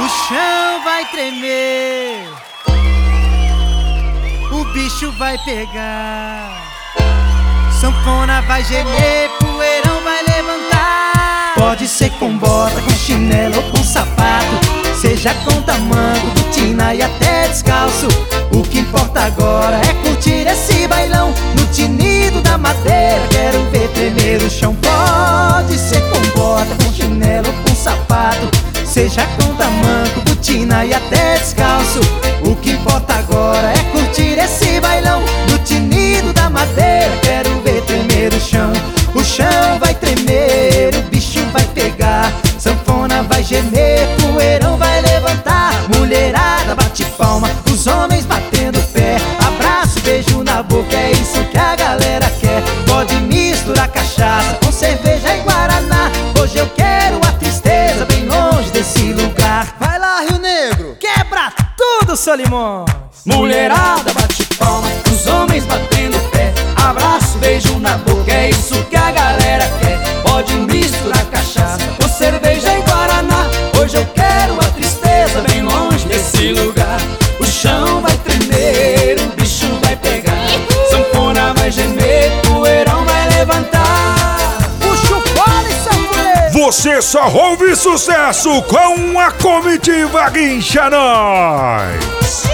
O chão vai tremer, o bicho vai pegar, sanfona vai gemer, poeirão vai levantar. Pode ser com bota, com chinelo ou com sapato, seja com tamanco, botina e até descalço. O que importa agora é curtir esse bailão no tinido da madeira. Quero ver tremer o chão. Pode ser com bota, com chinelo ou com sapato, seja com tamanco, botina e até descalço. O que importa agora é curtir esse bailão no tinido da madeira. Quero ver tremer o chão. O chão vai tremer, o bicho vai pegar, sanfona vai gemer, poeirão vai levantar. Mulherada bate palma, os homens batendo pé, abraço, beijo na boca, é isso que a galera quer. Pode misturar cachaça com cerveja e guaraná. Hoje eu quero a tristeza bem longe desse lugar. Vai lá, Rio Negro, quebra tudo, Solimões. Mulherada bate palma, os homens batendo pé, abraço, beijo na boca, é isso que a galera quer. Pode misturar cachaça com cerveja e guaraná. Hoje eu quero a tristeza bem longe desse lugar. O chão vai tremer, o bicho vai pegar, sanfona vai gemer, poeirão vai levantar. Puxa o fole, sanfoneiro. Você só ouve sucesso com a comitiva Guincha Nós.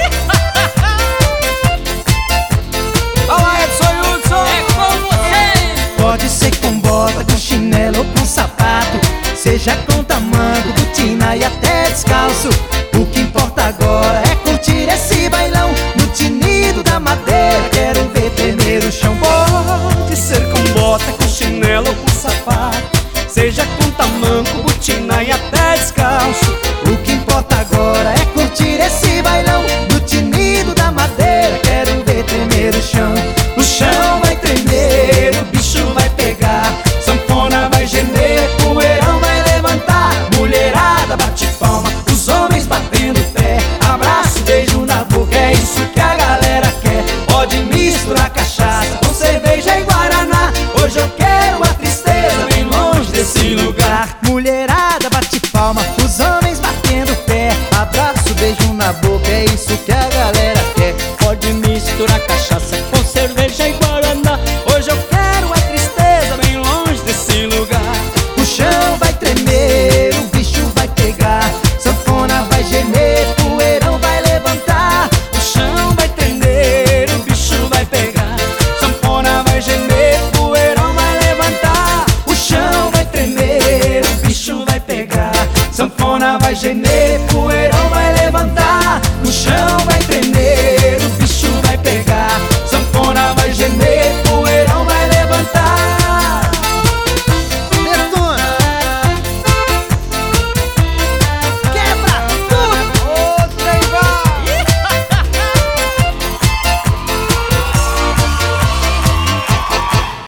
Pode ser com bota, com chinelo ou com sapato, seja com tamanco, botina e até descalço. O que importa agora é curtir esse bailão no tinido da madeira. Quero ver tremer o chão. Pode ser com bota, com chinelo ou com sapato, seja com tamanco, botina e até descalço. O que importa agora é curtir esse bailão no tinido da madeira. Quero ver tremer o chão. O chão vai tremer, o bicho vai pegar, sanfona vai gemer, poeirão vai levantar. Mulherada bate palma, os homens batendo pé, abraço, beijo na boca, é isso que a galera quer. Pode misturar cachaça com cerveja e guaraná. Hoje eu quero a tristeza bem longe desse lugar. Mulherada bate palma, os homens batendo pé, abraço, beijo na boca, é isso que a galera quer. Pode misturar cachaça com cerveja e guaraná. Hoje eu quero a tristeza bem longe desse lugar. O chão vai tremer, o bicho vai pegar, sanfona vai gemer, poeirão vai levantar. O chão vai tremer, o bicho vai pegar, sanfona vai gemer, poeirão vai levantar. O chão vai tremer, o bicho vai pegar, sanfona vai gemer, poeirão vai levantar. O chão